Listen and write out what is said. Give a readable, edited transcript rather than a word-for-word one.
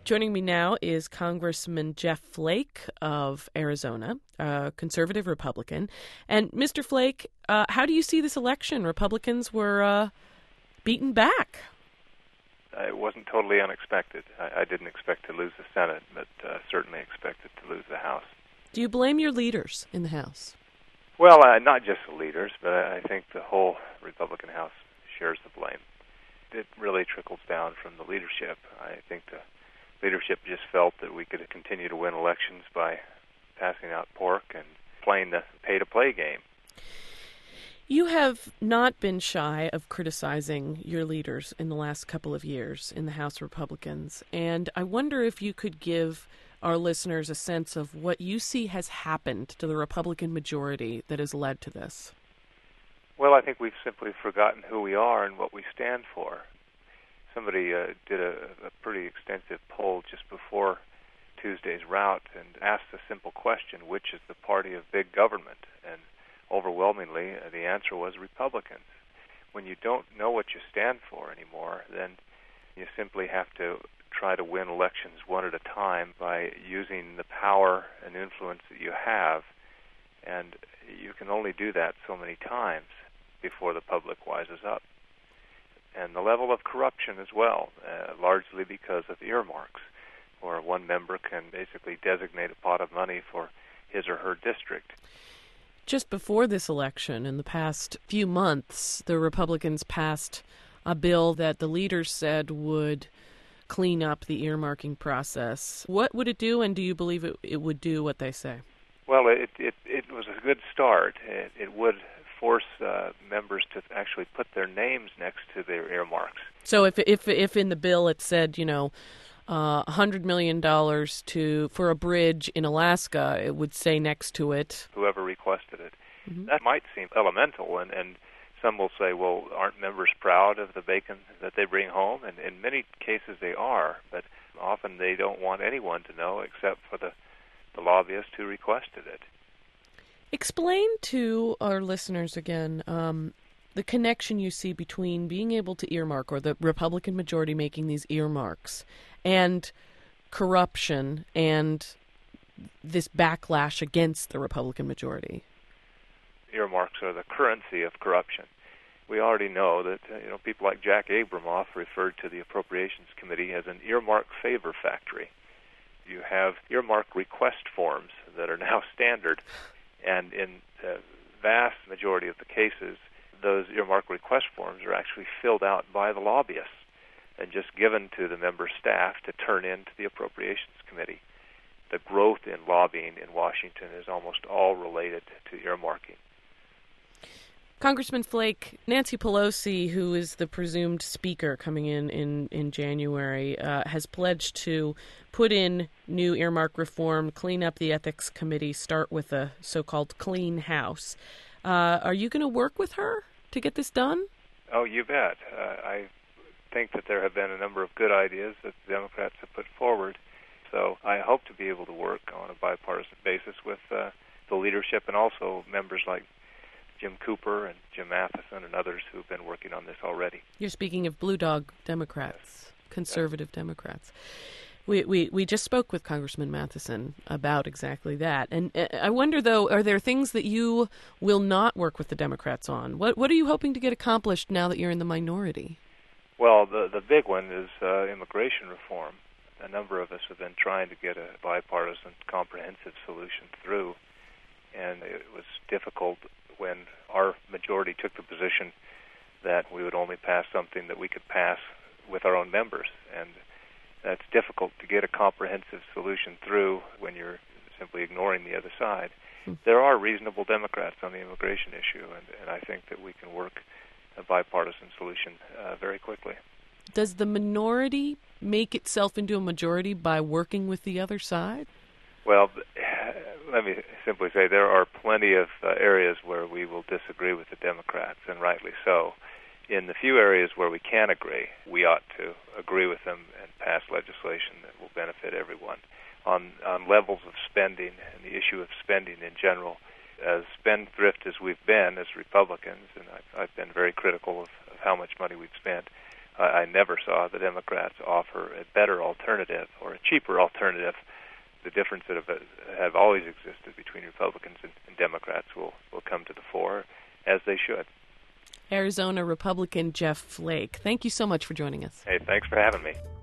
Joining me now is Congressman Jeff Flake of Arizona, a conservative Republican. And Mr. Flake, how do you see this election? Republicans were beaten back. It wasn't totally unexpected. I didn't expect to lose the Senate, but certainly expected to lose the House. Do you blame your leaders in the House? Well, not just the leaders, but I think the whole Republican House shares the blame. It really trickles down from the leadership. I think the leadership just felt that we could continue to win elections by passing out pork and playing the pay-to-play game. You have not been shy of criticizing your leaders in the last couple of years in the House Republicans, and I wonder if you could give our listeners a sense of what you see has happened to the Republican majority that has led to this. Well, I think we've simply forgotten who we are and what we stand for. Somebody did a pretty extensive poll just before Tuesday's rout and asked a simple question, which is the party of big government? And overwhelmingly, the answer was Republicans. When you don't know what you stand for anymore, then you simply have to try to win elections one at a time by using the power and influence that you have. And you can only do that so many times before the public wises up. And the level of corruption as well, largely because of earmarks, where one member can basically designate a pot of money for his or her district. Just before this election, in the past few months, the Republicans passed a bill that the leaders said would clean up the earmarking process. What would it do, and do you believe it would do what they say? Well, it was a good start. It would force members to actually put their names next to their earmarks. So if in the bill it said, $100 million for a bridge in Alaska, it would say next to it whoever requested it. Mm-hmm. That might seem elemental, and some will say, well, aren't members proud of the bacon that they bring home? And in many cases they are, but often they don't want anyone to know except for the lobbyist who requested it. Explain to our listeners again the connection you see between being able to earmark, or the Republican majority making these earmarks, and corruption and this backlash against the Republican majority. Earmarks are the currency of corruption. We already know that people like Jack Abramoff referred to the Appropriations Committee as an earmark favor factory. You have earmark request forms that are now standard, and in the vast majority of the cases, those earmark request forms are actually filled out by the lobbyists and just given to the member staff to turn in to the Appropriations Committee. The growth in lobbying in Washington is almost all related to earmarking. Congressman Flake, Nancy Pelosi, who is the presumed speaker coming in January, has pledged to put in new earmark reform, clean up the Ethics Committee, start with a so-called clean house. Are you going to work with her to get this done? Oh, you bet. I think that there have been a number of good ideas that the Democrats have put forward. So I hope to be able to work on a bipartisan basis with the leadership and also members like Jim Cooper and Jim Matheson and others who've been working on this already. You're speaking of Blue Dog Democrats, conservative Democrats. We just spoke with Congressman Matheson about exactly that. And I wonder, though, are there things that you will not work with the Democrats on? What are you hoping to get accomplished now that you're in the minority? Well, the big one is immigration reform. A number of us have been trying to get a bipartisan, comprehensive solution through, and it was difficult when our majority took the position that we would only pass something that we could pass with our own members. And that's difficult to get a comprehensive solution through when you're simply ignoring the other side. There are reasonable Democrats on the immigration issue, and I think that we can work a bipartisan solution very quickly. Does the minority make itself into a majority by working with the other side? Well, let me simply say there are plenty of areas where we will disagree with the Democrats, and rightly so. In the few areas where we can agree, we ought to agree with them and pass legislation that will benefit everyone. On levels of spending and the issue of spending in general, as spendthrift as we've been as Republicans, and I've been very critical of how much money we've spent, I never saw the Democrats offer a better alternative or a cheaper alternative. The difference that have always existed between Republicans and Democrats will come to the fore, as they should. Arizona Republican Jeff Flake, thank you so much for joining us. Hey, thanks for having me.